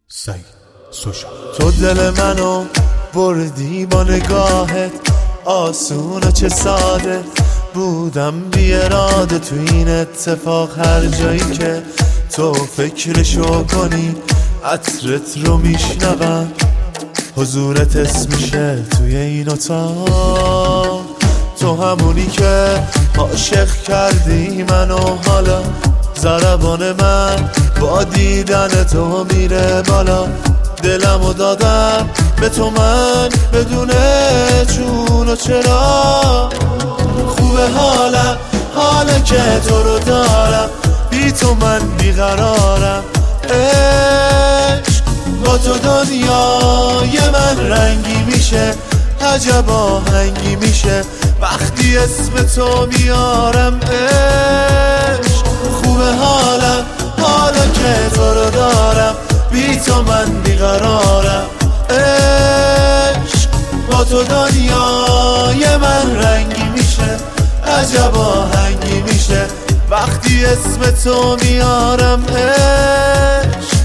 سعید سوشا. تو دل منو بردی با نگاهت، آسون و چه ساده بودم بی اراده تو این اتفاق. هر جایی که تو فکرشو کنی عطرت رو میشنوم، حضورت اسم میشه توی این اتاق. تو همونی که عاشق کردی منو، حالا ضربان من با دیدن تو میره بالا. دلمو دادم به تو من بدون چون و چرا. خوبه حالا که تو رو دارم، بی تو من بیقرارم. عشق با تو دنیای من رنگی میشه، عجب آهنگی میشه وقتی اسم تو میارم. عشق خوبه حالا که تو رو دارم، بی تو من بیقرارم. عشق با تو دنیای من رنگی میشه، عجب آهنگی میشه وقتی اسم تو میارم. عشق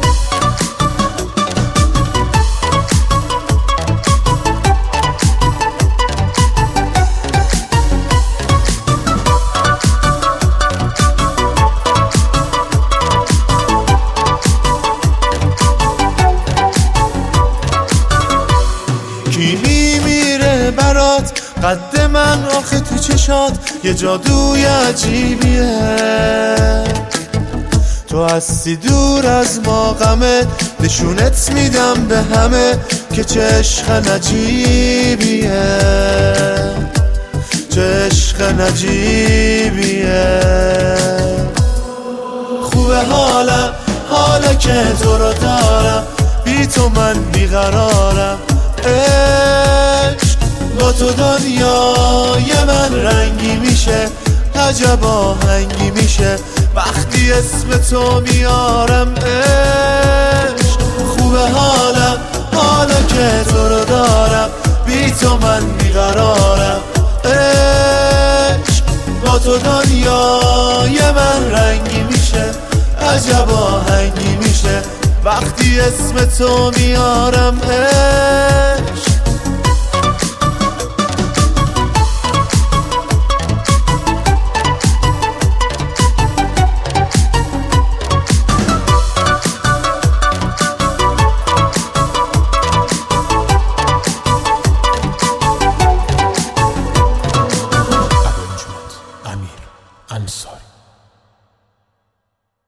کی میمیره برات قد من آخه تو چشات یه جادوی عجیبیه. تو هستی دور از ما غمه، نشونت میدم به همه که چه عشق نجیبیه، چه عشق نجیبیه. خوبه حالا که تو رو دارم، بی تو من بیقرارم. عشق با تو دنیای من رنگی میشه، عجب آهنگی میشه وقتی اسم تو میارم. عشق خوبه حالا که تو رو دارم، بی تو من بیقرارم. عشق با تو دنیای من رنگی میشه، عجب آهنگی میشه وقتی اسم تو میارم.